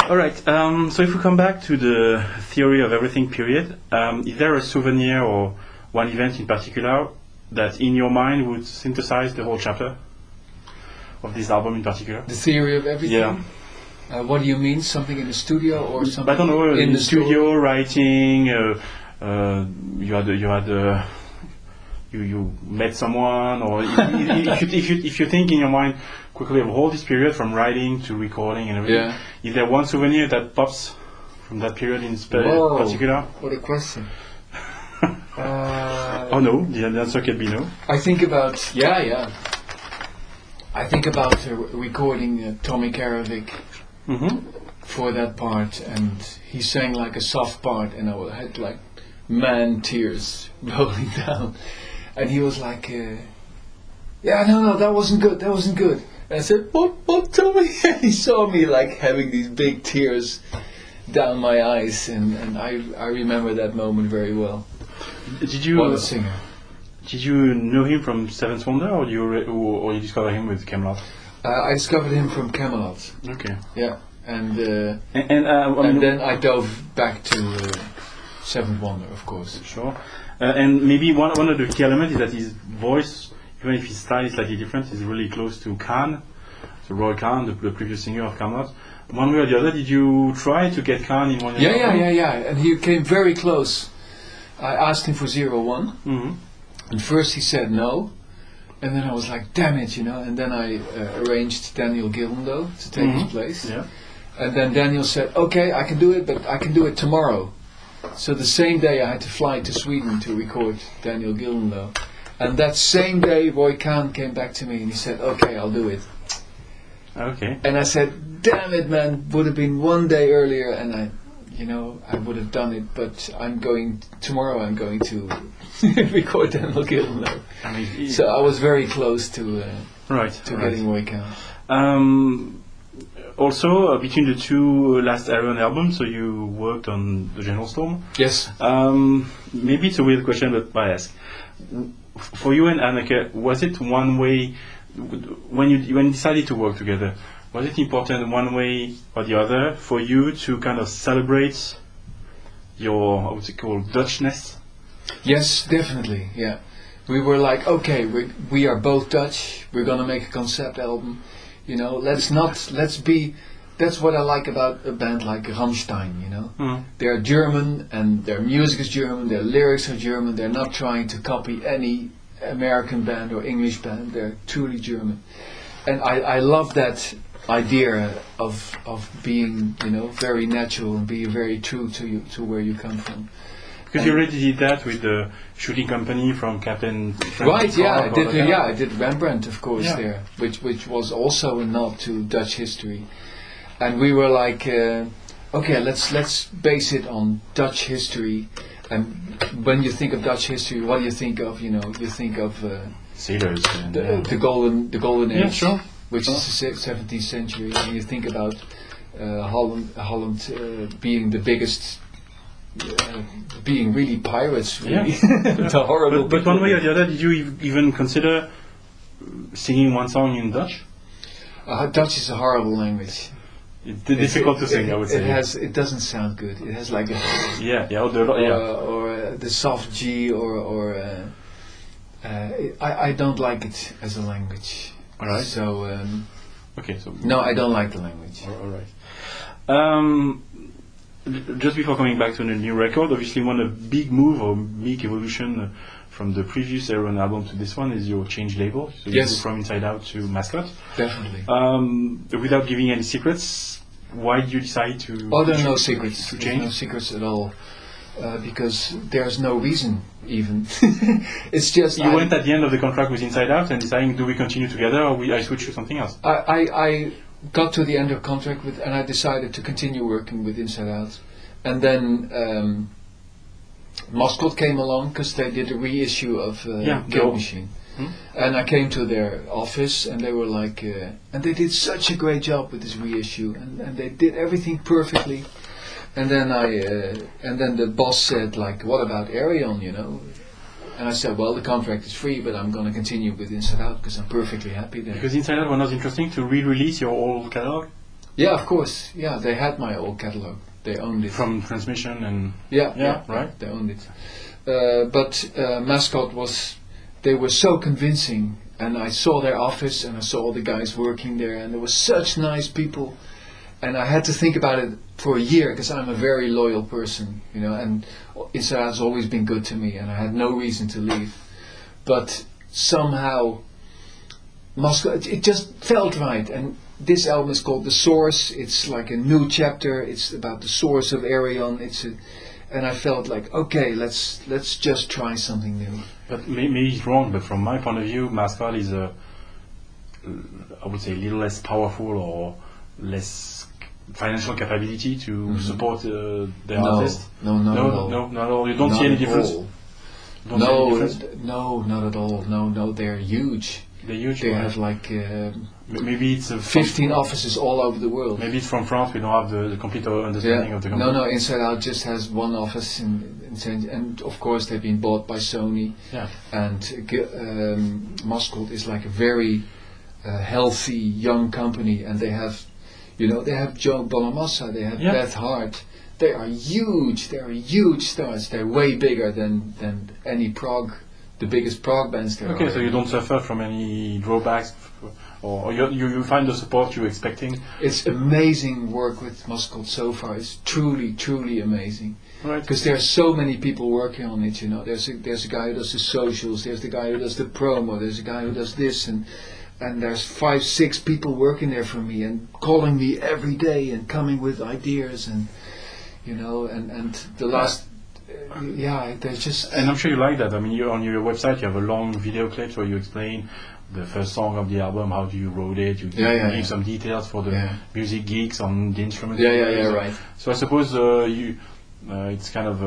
All right. So if we come back to the theory of everything period, is there a souvenir or one event in particular that in your mind would synthesize the whole chapter of this album in particular? The theory of everything? Yeah. What do you mean? Something in the studio or something? I don't know. In the studio writing. You met someone, or if you think in your mind quickly of all this period from writing to recording and everything, is there one souvenir that pops from that period in particular? What a question. Oh no, the answer can be no. I think about I think about recording Tommy Karavik for that part, and he sang like a soft part, and I had like tears rolling down, and he was like, no, that wasn't good. And I said, what, Tommy? And he saw me like having these big tears down my eyes, and I remember that moment very well. Did you? What a singer. Did you know him from Seventh Wonder, or you discovered him with Camelot? I discovered him from Camelot. Okay. Yeah, and then I dove back to Seventh Wonder, of course. Sure. And maybe one of the key elements is that his voice, even if his style is slightly different, is really close to Khan, so Roy Khan, the previous singer of Camelot. One way or the other, did you try to get Khan in one of your albums? Yeah, and he came very close. I asked him for 01, and first he said no, and then I was like, damn it, and then I arranged Daniel Gilmondo to take his place. Yeah. And then Daniel said, okay, I can do it, but I can do it tomorrow. So the same day I had to fly to Sweden to record Daniel Gilmondo. And that same day Roy Khan came back to me and he said, okay, I'll do it. Okay. And I said, damn it, man, would have been one day earlier, and I would have done it, but tomorrow I'm going to record Daniel Gilmondo. So I was very close to getting Roy Khan. Also, between the two last Iron albums, so you worked on The General Storm? Yes. Maybe it's a weird question, but I ask. For you and Anneke, was it one way, when you decided to work together, was it important one way or the other for you to kind of celebrate your, what's it called, Dutchness? Yes, definitely, yeah. We were like, okay, we are both Dutch, we're going to make a concept album. That's what I like about a band like Rammstein, They're German, and their music is German, their lyrics are German, they're not trying to copy any American band or English band, they're truly German. And I love that idea of being, very natural and being very true to where you come from. Because you already did that with the shooting company from Captain. Right, yeah, I did Rembrandt, of course, there, which was also a nod to Dutch history, and we were like, okay, let's base it on Dutch history. And when you think of Dutch history, what do you think of? You think of sailors, the golden age, sure. Which is the 17th century, and you think about Holland being the biggest. Being really pirates, really. The horrible. But one way or the other, did you even consider singing one song in Dutch? Dutch is a horrible language. It's difficult to sing, I would say. It doesn't sound good. It has like a or the soft G or I don't like it as a language. All right. So okay. So no, I don't like the language. All right. Just before coming back to the new record, obviously one big move or big evolution from the previous Iron album to this one is your change label. So you moved from Inside Out to Mascot. Definitely. Without giving any secrets, why did you decide to? Oh, there are no secrets. There's no secrets at all. Because there's no reason even. It's just you went at the end of the contract with Inside Out and deciding, do we continue together or I switch to something else? I got to the end of contract and I decided to continue working with Inside Out, and then Mascot came along because they did a reissue of Kill Machine, and I came to their office and they were like, and they did such a great job with this reissue, and they did everything perfectly, and then the boss said like, what about Arion, And I said, well, the contract is free, but I'm going to continue with Inside Out because I'm perfectly happy there. Because Inside Out was not interesting to re-release your old catalog? Yeah, of course. Yeah, they had my old catalog. They owned it. From Transmission and... Yeah, right? They owned it. But Mascot was... They were so convincing. And I saw their office and I saw all the guys working there. And there were such nice people. And I had to think about it for a year because I'm a very loyal person, you know. And Inside Out has always been good to me. And I had no reason to leave. But somehow... Mascot, it just felt right. And this album is called The Source. It's like a new chapter. It's about the source of Ayreon. And I felt like, okay, let's just try something new. But maybe it's wrong, but from my point of view, Mascot is I would say a little less powerful or less financial capability to support the artist. No, not at all. You don't see any difference? No, not at all. No, they're huge. They're huge. They have like maybe it's 15 offices all over the world. Maybe it's from France. We don't have the complete understanding of the company. No. Inside Out just has one office and of course they've been bought by Sony. Yeah. And Mascot is like a very healthy young company, and they have Joe Bonamassa, they have Beth Hart. They are huge. They are huge stars. They're way bigger than any prog. The biggest prog bands there are. Okay, so you don't suffer from any drawbacks, or you find the support you're expecting? It's amazing work with Mascot so far. It's truly, truly amazing. Right. Because there are so many people working on it, you know. There's a guy who does the socials, there's the guy who does the promo, there's a guy who does this, and there's 5-6 people working there for me and calling me every day and coming with ideas and, you know, and the last... they're just... And I'm sure you like that. I mean, on your website you have a long video clip where you explain the first song of the album, how do you wrote it, you give some details for the music geeks on the instruments. Right. So I suppose it's kind of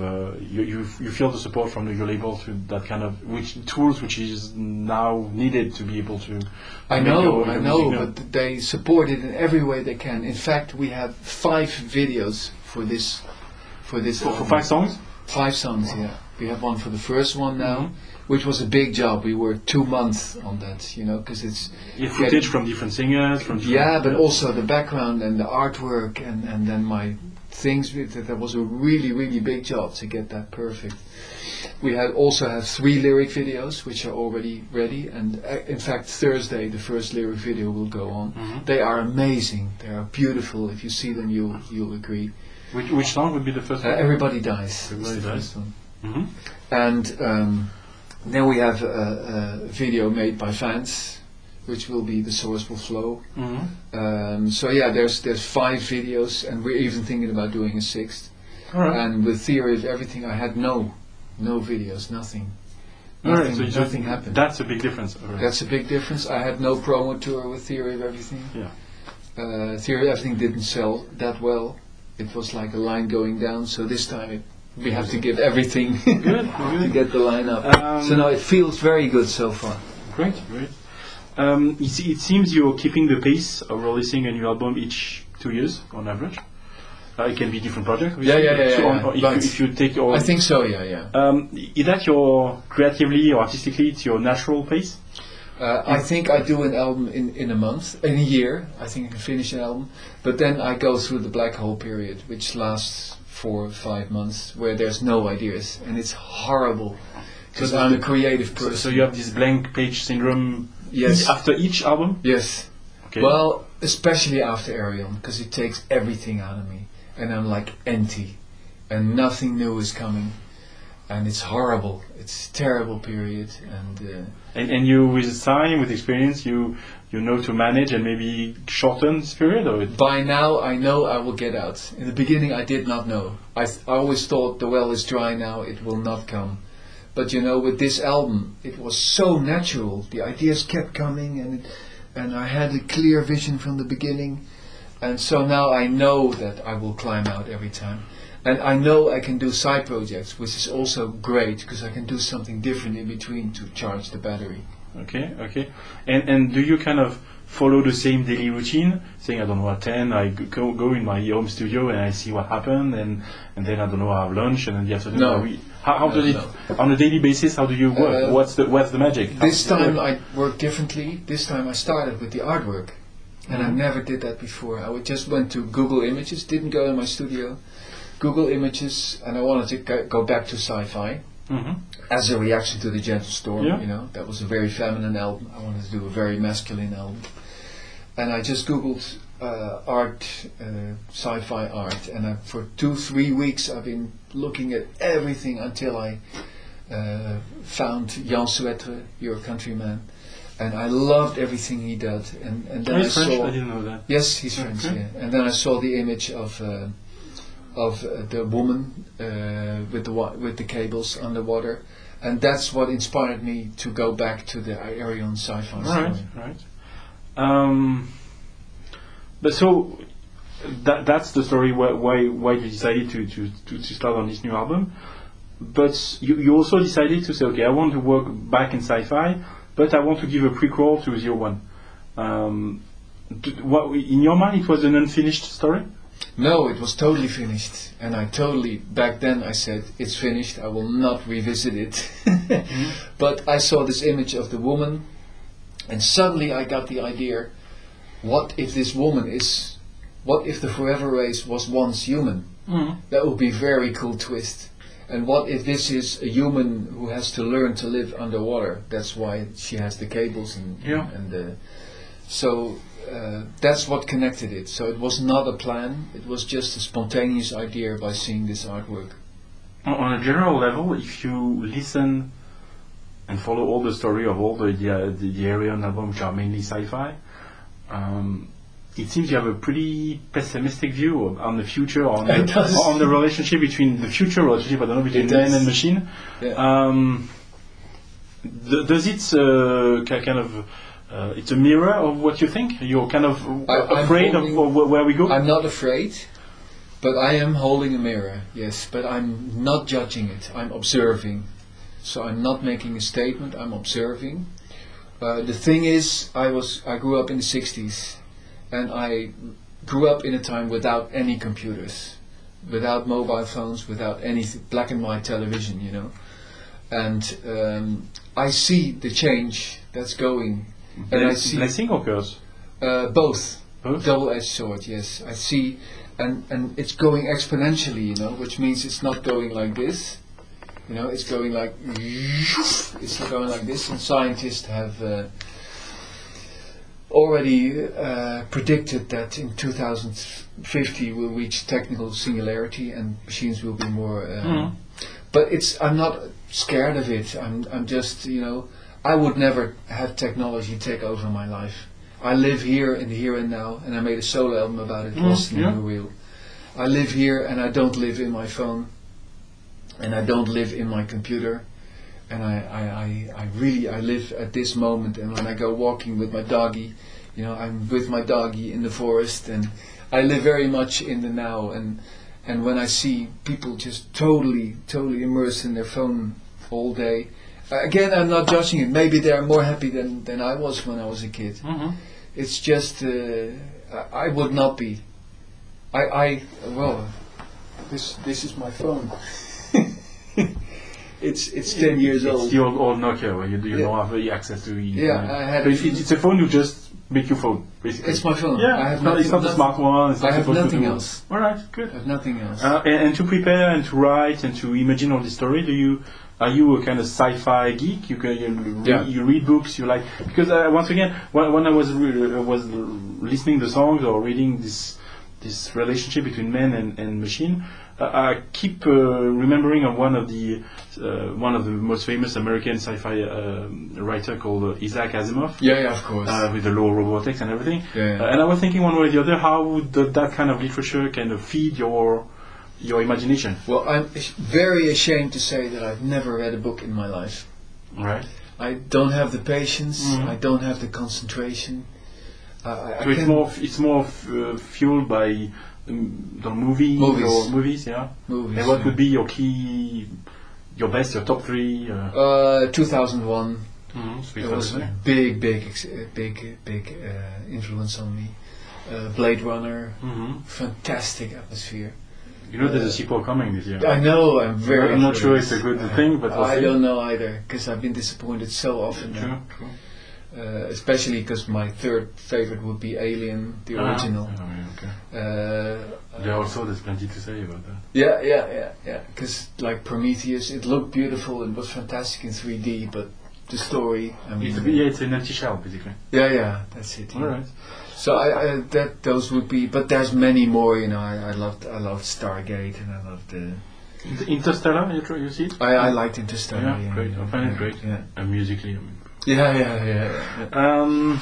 you feel the support from your label to that kind of tools which is now needed to be able to... I know, but they support it in every way they can. In fact, we have 5 videos for this for 5 songs? 5 songs, yeah. We have one for the first one now, which was a big job. We worked 2 months on that, you know, because it's... footage from different singers? But also the background and the artwork and then my things. That was a really, really big job to get that perfect. We also have 3 lyric videos, which are already ready. And in fact, Thursday, the first lyric video will go on. Mm-hmm. They are amazing. They are beautiful. If you see them, you'll agree. Which song would be the first one? Everybody Dies. Everybody Dies. First one. Mm-hmm. And then we have a video made by fans, which will be The Source Will Flow. Mm-hmm. There's 5 videos, and we're even thinking about doing a 6th. All right. And with Theory of Everything, I had no videos, nothing. Alright, so nothing happened. That's a big difference. Right. That's a big difference. I had no promo tour with Theory of Everything. Yeah. Theory of Everything didn't sell that well. It was like a line going down. So this time we have to give everything to get the line up. So now it feels very good so far. Great. It seems you're keeping the pace of releasing a new album each 2 years on average. It can be different projects. If you take your... I think so, yeah. Is that your, creatively or artistically, it's your natural pace? I think I do an album in a year. I think I can finish an album. But then I go through the black hole period, which lasts 4 or 5 months, where there's no ideas. And it's horrible, because I'm a creative person. So you have this blank page syndrome yes. After each album? Yes. Okay. Well, especially after Ayreon, because it takes everything out of me. And I'm like empty, and nothing new is coming, and it's horrible. It's a terrible period, and you, with time, with experience, you know to manage and maybe shorten this period, or by now I know I will get out. In the beginning, I did not know. I always thought the well is dry now; it will not come. But you know, with this album, it was so natural. The ideas kept coming, and I had a clear vision from the beginning. And so now I know that I will climb out every time. And I know I can do side projects, which is also great, because I can do something different in between to charge the battery. Okay. And do you kind of follow the same daily routine? Saying, I don't know, at 10, I go in my home studio and I see what happened, and then, I don't know, I have lunch, and then the afternoon I read. How does it, on a daily basis, how do you work? What's the magic? This time I work differently. This time I started with the artwork. And I never did that before. I just went to Google Images, didn't go in my studio. Google Images, and I wanted to go back to sci-fi as a reaction to the Gentle Storm. Yeah. You know, that was a very feminine album. I wanted to do a very masculine album, and I just Googled art, sci-fi art, and for 2-3 weeks I've been looking at everything until I found Jan Suetre, your countryman. And I loved everything he did, and then he's French. I didn't know that. Yes, he's French. Okay. Yeah. And then I saw the image of the woman with the cables underwater, and that's what inspired me to go back to the Arion sci-fi story. Right. But so that's the story. Why you decided to start on this new album? But you also decided to say, okay, I want to work back in sci-fi. But I want to give a prequel to 01. What in your mind it was an unfinished story? No, it was totally finished, and back then I said it's finished. I will not revisit it. But I saw this image of the woman, and suddenly I got the idea: what if this woman is? What if the Forever Race was once human? That would be a very cool twist. And what if this is a human who has to learn to live underwater? That's why she has the cables so that's what connected it. So it was not a plan. It was just a spontaneous idea by seeing this artwork. On a general level, if you listen and follow all the story of all the Arion albums, which are mainly sci-fi, it seems you have a pretty pessimistic view on the future, on the relationship between the future relationship, I don't know, between man and machine. Yeah. Does it kind of it's a mirror of what you think? You're kind of afraid of where we go? I'm not afraid, but I am holding a mirror, yes, but I'm not judging it. I'm observing. So I'm not making a statement, I'm observing. The thing is, I grew up in the 60s. And I grew up in a time without any computers, without mobile phones, without any black and white television, you know. And I see the change that's going. And I see blessing or curse? Both. Double-edged sword, yes. I see, and it's going exponentially, you know, which means it's not going like this. You know, it's going like this. And scientists have already predicted that in 2050 we'll reach technical singularity and machines will be more. But I'm not scared of it. I'm just, you know, I would never have technology take over my life. I live here in the here and now, and I made a solo album about it, Lost in the Real. I live here, and I don't live in my phone, and I don't live in my computer. And I really live at this moment, and when I go walking with my doggy, you know, I'm with my doggy in the forest, and I live very much in the now. And when I see people just totally immersed in their phone all day, again, I'm not judging it. Maybe they are more happy than I was when I was a kid. It's just I would not be. This is my phone. It's 10 years old. It's the old Nokia where you don't have any access to it. Yeah, I had. It's a phone you just make your phone, basically. It's my phone. Yeah, I have it's not a smart one. It's not I have supposed nothing to do. else. All right, good. I have nothing else. And to prepare and to write and to imagine all the story, are you a kind of sci-fi geek? You read books. You like, because once again, when I was listening to the songs or reading this relationship between man and machine, I keep remembering of one of the most famous American sci-fi writer called Isaac Asimov. Yeah, of course. With the law of robotics and everything. Yeah. And I was thinking one way or the other, how would that kind of literature kind of feed your imagination? Well, I'm very ashamed to say that I've never read a book in my life. Right. I don't have the patience. I don't have the concentration. It's more fueled by the movies, yeah. Movies. And what would be your top three? 2001. It was a big influence on me. Blade Runner, fantastic atmosphere. You know, there's a sequel coming this year. I know. I'm not sure it's a good thing, but I don't know either, because I've been disappointed so often. True. especially because my third favorite would be Alien, the original. There also there's plenty to say about that. Yeah. Because like Prometheus, it looked beautiful and was fantastic in 3D, but the story, I mean, it's an empty shell basically. Yeah, that's it. All right. So those would be, but there's many more. I loved Stargate, and I loved Interstellar. You see it? I liked Interstellar. Yeah, great. I find it great. Yeah. And musically. I mean. Yeah.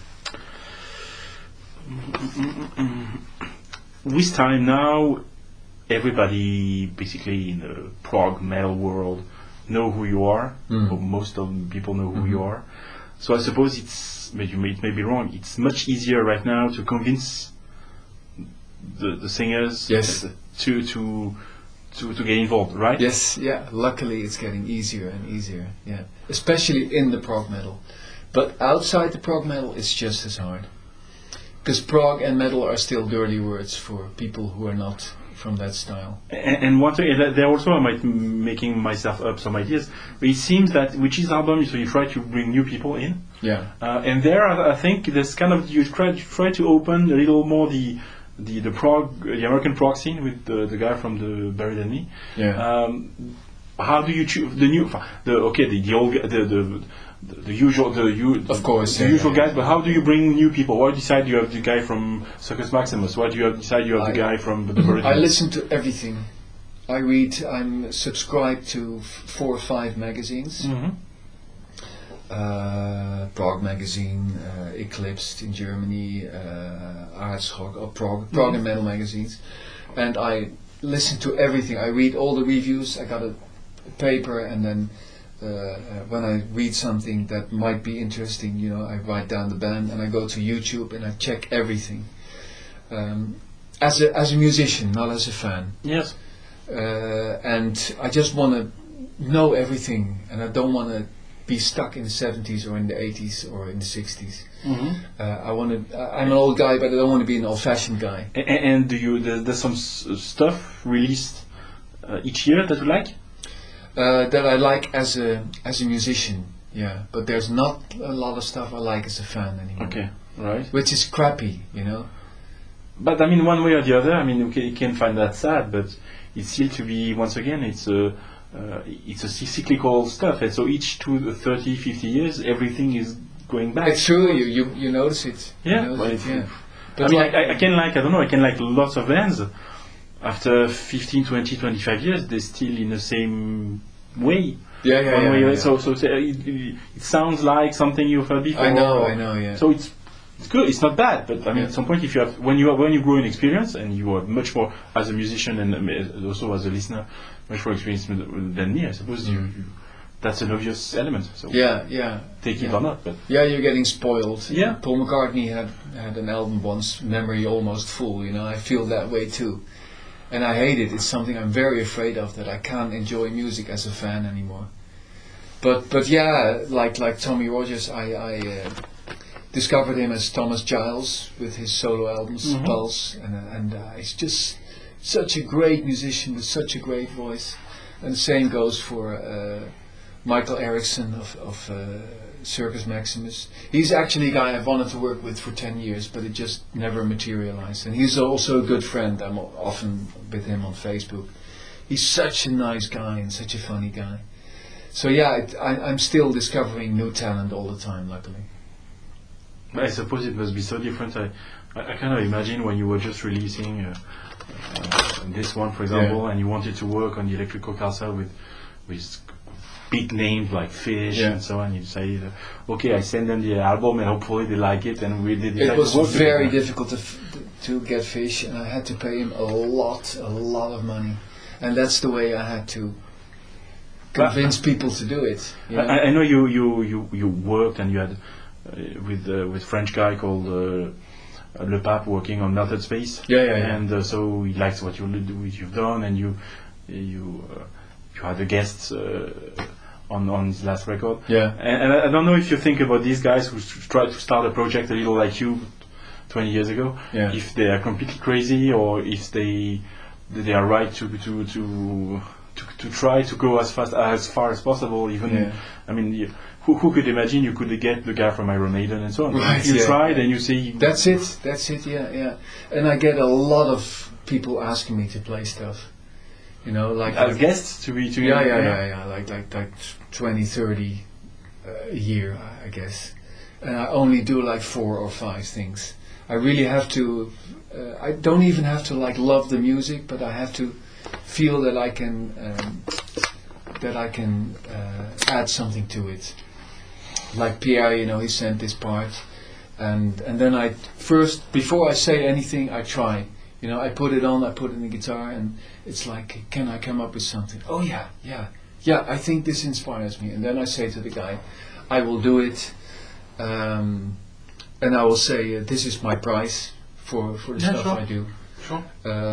With time now, everybody basically in the prog metal world know who you are, or most of the people know who you are. So I suppose it may be wrong. It's much easier right now to convince the singers to get involved, right? Yes, yeah. Luckily, it's getting easier and easier. Yeah, especially in the prog metal. But outside the prog metal, it's just as hard. Because prog and metal are still dirty words for people who are not from that style. And one thing, there also I might making myself up some ideas, but it seems that with each album, so you try to bring new people in. Yeah. And there, I think there's kind of you try to open a little more the American prog scene with the guy from the Buried Enemy. Yeah. How do you choose the usual guys? But how do you bring new people? Why decide you have the guy from Circus Maximus? Why do you decide you have the guy from the Buried Enemy? I listen to everything. I'm subscribed to 4 or 5 magazines. Prog magazine, Eclipsed in Germany, Aardschok, or prog and metal magazines, and I listen to everything. I read all the reviews. I got a paper, and then when I read something that might be interesting, I write down the band, and I go to YouTube and I check everything. As a musician, not as a fan. Yes. And I just want to know everything, and I don't want to be stuck in the 70s or in the 80s or in the 60s. I'm an old guy, but I don't want to be an old-fashioned guy. And there's some stuff released each year that you like? That I like as a musician, yeah. But there's not a lot of stuff I like as a fan anymore. Okay, right. Which is crappy, But I mean, one way or the other, I mean, you can find that sad, but it's still to be, once again, it's a cyclical stuff, and so each 30, 50 years, everything is going back. It's true, you notice it. Yeah, but I mean, I can like lots of bands. After 15, 20, 25 years, they're still in the same way. Yeah. So it sounds like something you've heard before. I know, yeah. So it's good. It's not bad, but I mean, at some point, if you have when you grow in experience and you are much more as a musician and also as a listener, much more experienced than me, I suppose that's an obvious element. So take it or not, but you're getting spoiled. Yeah, Paul McCartney had an album once, Memory Almost Full. I feel that way too. And I hate it. It's something I'm very afraid of, that I can't enjoy music as a fan anymore. But yeah, like Tommy Rogers, I discovered him as Thomas Giles with his solo albums, Pulse, and he's just such a great musician with such a great voice. And the same goes for Michael Erickson of Circus Maximus. He's actually a guy I've wanted to work with for 10 years, but it just never materialized. And he's also a good friend. I'm often with him on Facebook. He's such a nice guy and such a funny guy. So yeah, I'm still discovering new talent all the time, luckily. I suppose it must be so different. I kind of imagine when you were just releasing this one, for example, and you wanted to work on the Electrical Castle with big names like Fish and so on. You say, okay, I send them the album and hopefully they like it, and we did. It was very difficult to get Fish, and I had to pay him a lot of money, and that's the way I had to convince people to do it. I know you worked and you had with French guy called Le Pape working on Melted Space. And so he likes what you've done, and you had the guests on his last record. And I don't know if you think about these guys who try to start a project a little like you 20 years ago, if they are completely crazy or if they are right to to try to go as far as possible. Even I mean, who could imagine you could get the guy from Iron Maiden and so on? Right, You tried and you see. That's it. Yeah. And I get a lot of people asking me to play stuff. You know, like as guests to yeah, like 20, 30 a year, I guess. And I only do like 4 or 5 things. I really have to. I don't even have to like love the music, but I have to feel that I can add something to it. Like Pierre, you know, he sent this part, and then I first, before I say anything, I try. You know, I put it on, I put it in the guitar, and it's like, can I come up with something? Oh yeah, I think this inspires me. And then I say to the guy, I will do it, and I will say, this is my price for the stuff I do. Sure.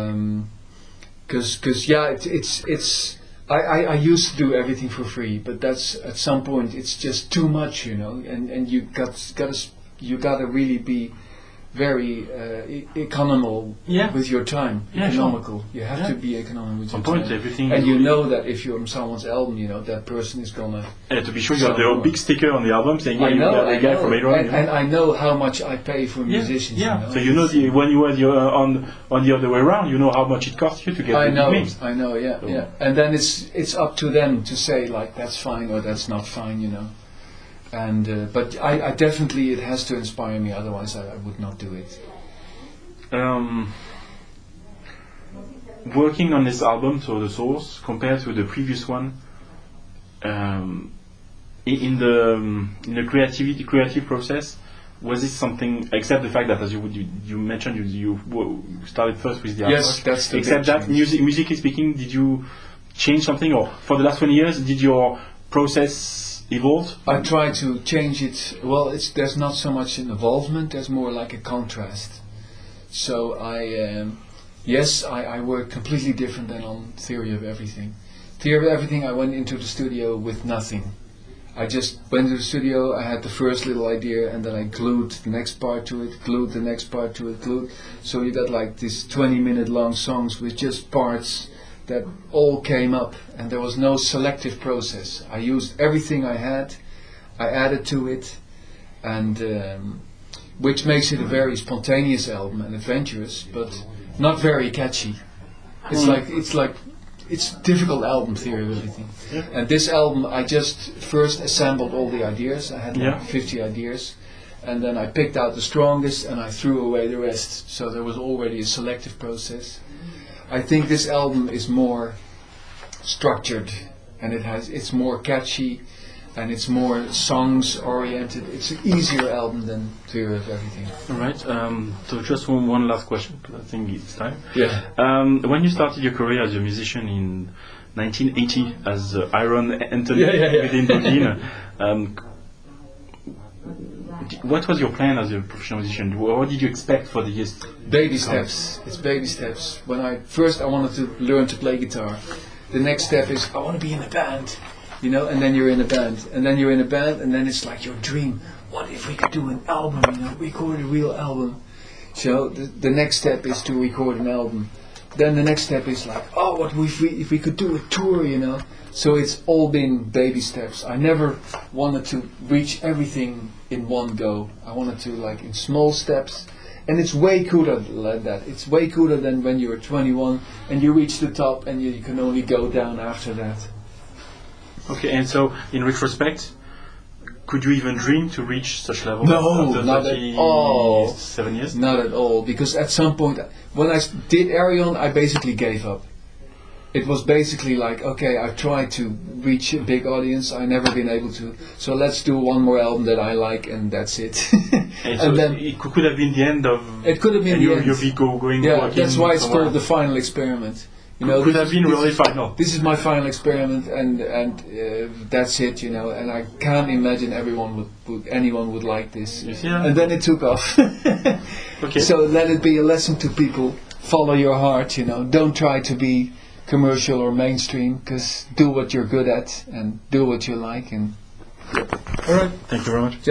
It's I used to do everything for free, but that's at some point it's just too much, you know, and you gotta really be very economical with your time. Economical. Sure. You have to be economical with your time. Everything. And you know that if you're on someone's album, you know that person is gonna. To be sure, you have the big sticker on the album saying, I know, the guy from Iron. And I know how much I pay for musicians. Yeah. You know? So you know when you were on the other way around, you know how much it costs you to get the names. I know. Yeah. And then it's up to them to say like that's fine or that's not fine, you know. And but I definitely, it has to inspire me, otherwise I would not do it. Working on this album, so The Source, compared to the previous one, in the creative process, was it something, except the fact that, as you mentioned, you started first with the artwork. Yes, that's the except that change. Musically speaking, did you change something, or for the last 20 years, did your process evolved? I try to change it. Well, there's not so much an involvement. There's more like a contrast. So I work completely different than on Theory of Everything. Theory of Everything, I went into the studio with nothing. I just went to the studio. I had the first little idea, and then I glued the next part to it, glued the next part to it, glued. So you got like these 20-minute long songs with just parts that all came up, and there was no selective process. I used everything I had, I added to it, and which makes it a very spontaneous album and adventurous, but not very catchy. It's a difficult album, Theory of Everything. Yeah. And this album, I just first assembled all the ideas. I had like 50 ideas, and then I picked out the strongest and I threw away the rest. So there was already a selective process. I think this album is more structured, and it's more catchy, and it's more songs oriented. It's an easier album than Theory of Everything. All right. So just one last question, because I think it's time. Yeah. When you started your career as a musician in 1980 as Iron Anthony within Boudin, what was your plan as a professional musician? What did you expect for the years? Baby steps. It's baby steps. When I wanted to learn to play guitar. The next step is I want to be in a band, you know. And then you're in a band, and then you're in a band, and then it's like your dream. What if we could do an album? You know, record a real album. So the next step is to record an album. Then the next step is like, oh, what if we could do a tour? You know. So it's all been baby steps. I never wanted to reach everything in one go. I wanted to like in small steps, and it's way cooler like that. It's way cooler than when you're 21 and you reach the top and you can only go down after that. Okay, and so in retrospect, could you even dream to reach such level? No, after not at all. 7 years? Not at all, because at some point, when I did Ayreon, I basically gave up. It was basically like, okay, I've tried to reach a big audience, I've never been able to, so let's do one more album that I like, and that's it. And so then it could have been the end of... It could have been the end. You'll be going yeah, that's why it's called the final experiment. You know, could have been really final. This is my final experiment, and that's it, you know. And I can't imagine anyone would like this. Yeah. And then it took off. Okay. So let it be a lesson to people: follow your heart. You know, don't try to be commercial or mainstream. Because do what you're good at and do what you like. And all right. Thank you very much.